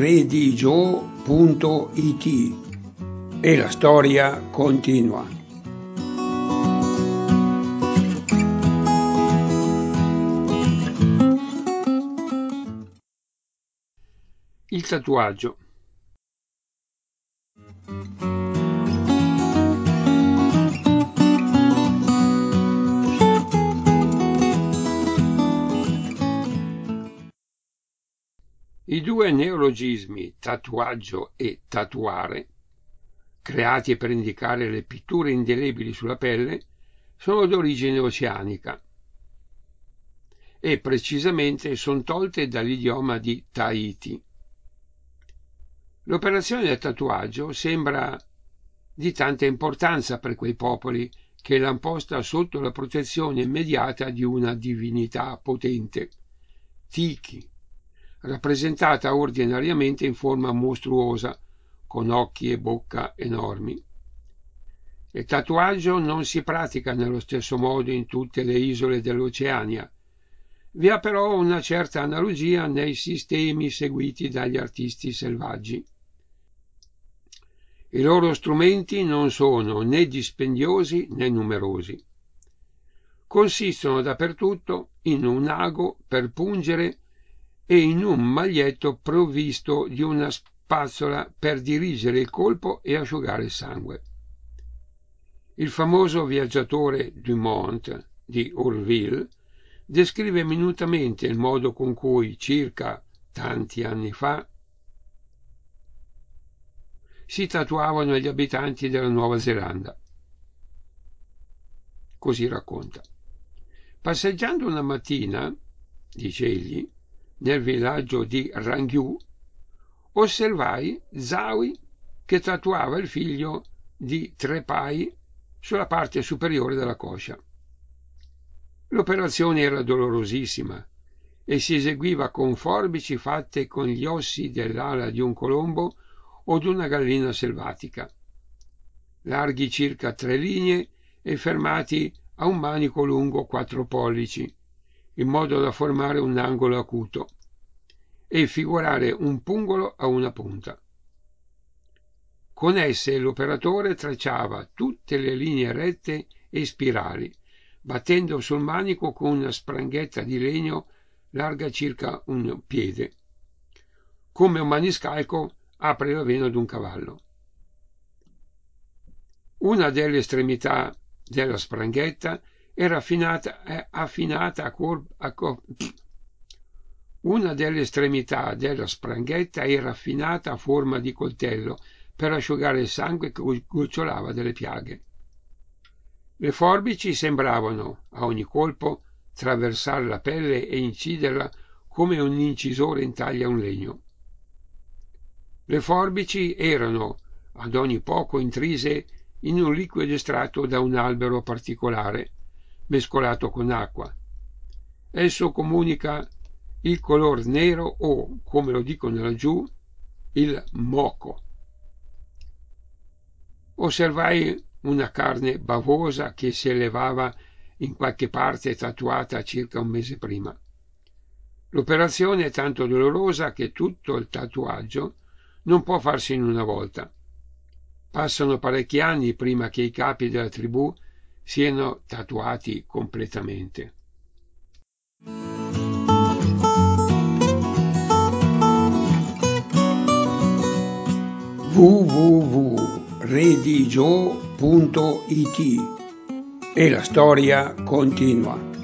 redigio.it e la storia continua. Il tatuaggio. I due neologismi tatuaggio e tatuare, creati per indicare le pitture indelebili sulla pelle, sono d'origine oceanica e precisamente sono tolte dall'idioma di Tahiti. L'operazione del tatuaggio sembra di tanta importanza per quei popoli che l'han posta sotto la protezione immediata di una divinità potente, Tiki, rappresentata ordinariamente in forma mostruosa, con occhi e bocca enormi. Il tatuaggio non si pratica nello stesso modo in tutte le isole dell'Oceania. Vi è però una certa analogia nei sistemi seguiti dagli artisti selvaggi. I loro strumenti non sono né dispendiosi né numerosi. Consistono dappertutto in un ago per pungere e in un maglietto provvisto di una spazzola per dirigere il colpo e asciugare il sangue. Il famoso viaggiatore Dumont di Urville descrive minutamente il modo con cui, circa tanti anni fa, si tatuavano gli abitanti della Nuova Zelanda. Così racconta. Passeggiando una mattina, dice egli, nel villaggio di Rangyu, osservai Zawi che tatuava il figlio di Trepai sulla parte superiore della coscia. L'operazione era dolorosissima e si eseguiva con forbici fatte con gli ossi dell'ala di un colombo o di una gallina selvatica, larghi circa 3 linee e fermati a un manico lungo 4 pollici, in modo da formare un angolo acuto e figurare un pungolo a una punta. Con esse l'operatore tracciava tutte le linee rette e spirali, battendo sul manico con una spranghetta di legno larga circa un piede. Come un maniscalco apre la vena d'un cavallo. Una delle estremità della spranghetta era affinata a forma di coltello per asciugare il sangue che gocciolava dalle piaghe. Le forbici sembravano, a ogni colpo, traversare la pelle e inciderla come un incisore intaglia un legno. Le forbici erano, ad ogni poco, intrise in un liquido estratto da un albero particolare, mescolato con acqua. Esso comunica il color nero o, come lo dicono laggiù, il moco. Osservai una carne bavosa che si elevava in qualche parte tatuata circa un mese prima. L'operazione è tanto dolorosa che tutto il tatuaggio non può farsi in una volta. Passano parecchi anni prima che i capi della tribù siano tatuati completamente. www.redigio.it e la storia continua.